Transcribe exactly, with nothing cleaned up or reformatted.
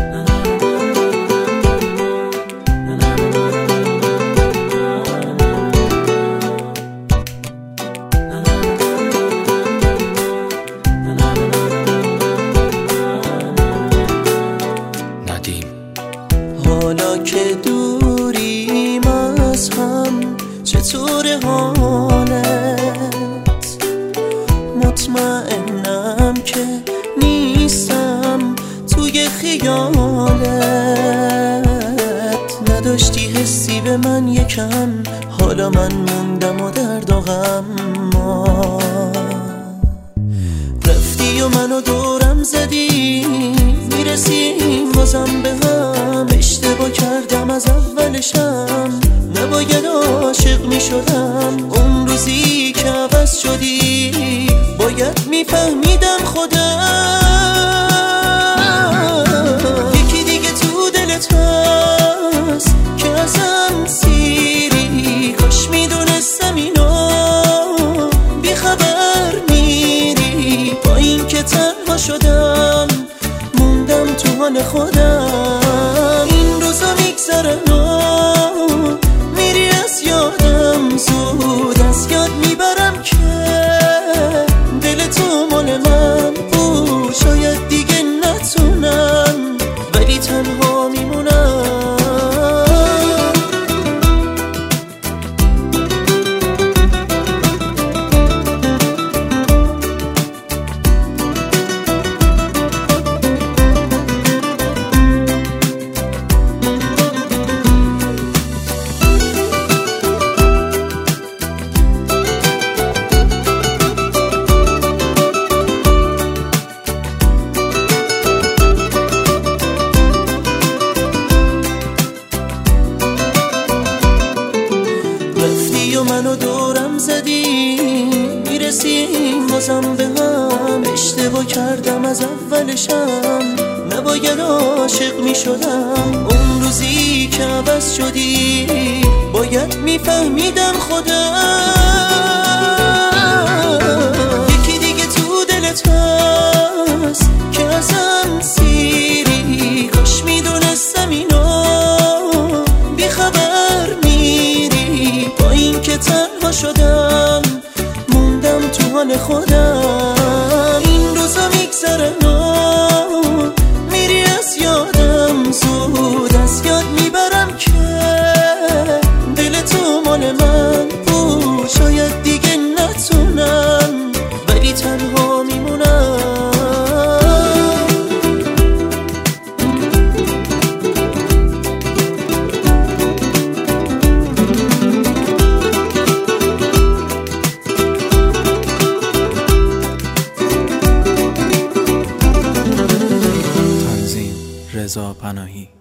حالا که دوریم از هم چطور حالت؟ مطمئنم که نیستم توی خیالت. نداشتی حسی به من یکم، حالا من موندم و درد و غم. رفتی و منو دورم زدی، میرسیم بازم به هم. اشتباه کردم از اولشم، نباید عاشق میشدم. اون روزی که عوض شدی باید میفهمیدم خودم یکی دیگه تو دلت هست که ازم سیری. کاش میدونستم اینو بی خبر میری. با این که تنها شدم موندم تو حال خودم. این روزا میگذرن و میری از یادم، زود از یاد میبرم که دل تو مال من بود. شاید دیگه نتونم ولی تنها میمونم. منو دورم زدی، میرسیم بازم به هم. اشتباه کردم از اولشم، نباید عاشق میشدم. اون روزی که عوض شدی باید میفهمیدم خودم یکی دیگه تو دلت هست که ازم سیری. کاش میدونستم اینو بی خبر میری. با این که تنها شدم موندم تو حال خودم. این روزا میگذرن و میری از یادم، زود از یاد میبرم که دل تو مال من بود. شاید دیگه نتونم ولی تنها میمونم. رضا پناهی.